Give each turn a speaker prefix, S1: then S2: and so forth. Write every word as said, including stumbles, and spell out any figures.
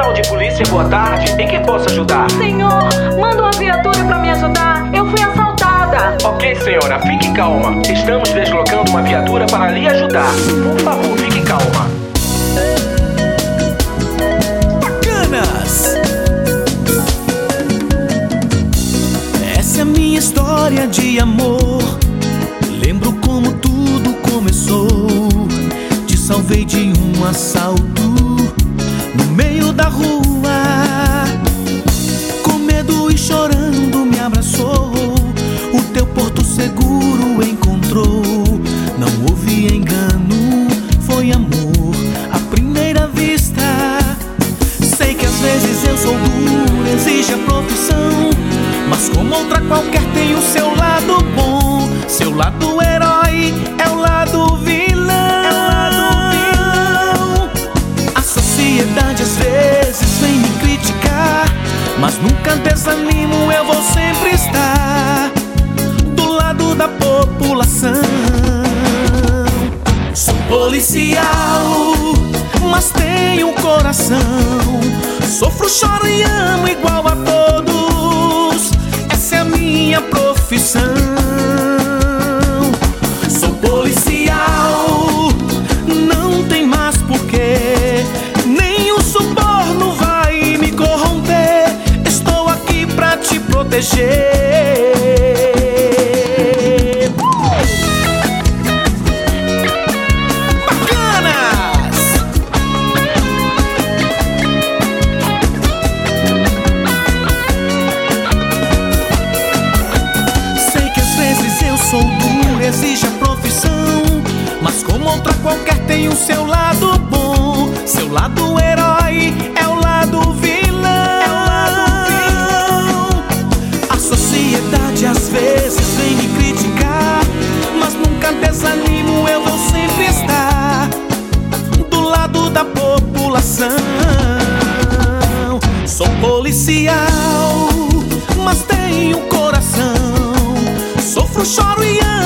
S1: Central de Polícia, boa tarde. Em que posso ajudar?
S2: Senhor, manda uma viatura pra me ajudar. Eu fui assaltada.
S1: Ok, senhora, fique calma. Estamos deslocando uma viatura para lhe ajudar. Por favor, fique calma.
S3: Bacanas! Essa é a minha história de amor. Lembro como tudo começou. Te salvei de um assalto no meio da rua. Com medo e chorando me abraçou. O teu porto seguro encontrou. Não houve engano, foi amor à primeira vista. Sei que às vezes eu sou duro, exige a profissão, mas como outra qualquer tem o seu lado bom. Seu lado herói é o lado vilão, é o lado vilão. A sociedade às vezes vem me criticar, mas nunca desanimo, eu vou sempre estar do lado da população. Sou policial, mas tenho um coração. Sofro, choro e amo igual a todos. Essa é a minha profissão. Sou policial, não tem mais porquê. Nem o suborno vai me corromper. Estou aqui pra te proteger. Exige a profissão, mas como outra qualquer tem o seu lado bom. Seu lado herói é o lado vilão, é o lado vilão. A sociedade às vezes vem me criticar, mas nunca desanimo, eu vou sempre estar do lado da população. Sou policial, mas tenho coração. Sofro, choro e amo